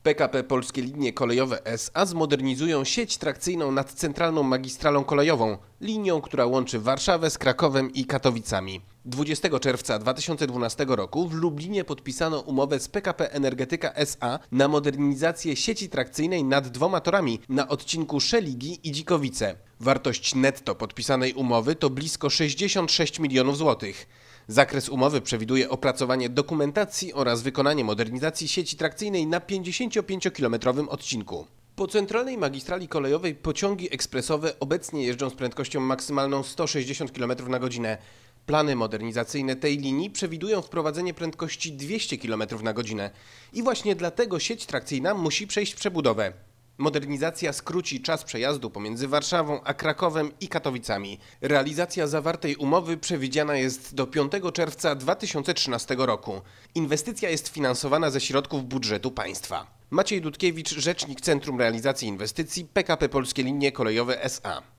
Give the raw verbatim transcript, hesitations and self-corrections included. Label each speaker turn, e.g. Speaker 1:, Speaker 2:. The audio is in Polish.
Speaker 1: P K P Polskie Linie Kolejowe S A zmodernizują sieć trakcyjną nad centralną magistralą kolejową, linią, która łączy Warszawę z Krakowem i Katowicami. dwudziestego czerwca dwa tysiące dwunastego roku w Lublinie podpisano umowę z P K P Energetyka S A na modernizację sieci trakcyjnej nad dwoma torami na odcinku Szeligi i Dzikowice. Wartość netto podpisanej umowy to blisko sześćdziesiąt sześć milionów złotych. Zakres umowy przewiduje opracowanie dokumentacji oraz wykonanie modernizacji sieci trakcyjnej na pięćdziesięciopięciokilometrowym odcinku. Po centralnej magistrali kolejowej pociągi ekspresowe obecnie jeżdżą z prędkością maksymalną sto sześćdziesiąt kilometrów na godzinę. Plany modernizacyjne tej linii przewidują wprowadzenie prędkości dwieście kilometrów na godzinę. I właśnie dlatego sieć trakcyjna musi przejść przebudowę. Modernizacja skróci czas przejazdu pomiędzy Warszawą a Krakowem i Katowicami. Realizacja zawartej umowy przewidziana jest do piątego czerwca dwa tysiące trzynastego roku. Inwestycja jest finansowana ze środków budżetu państwa. Maciej Dudkiewicz, rzecznik Centrum Realizacji Inwestycji P K P Polskie Linie Kolejowe S A.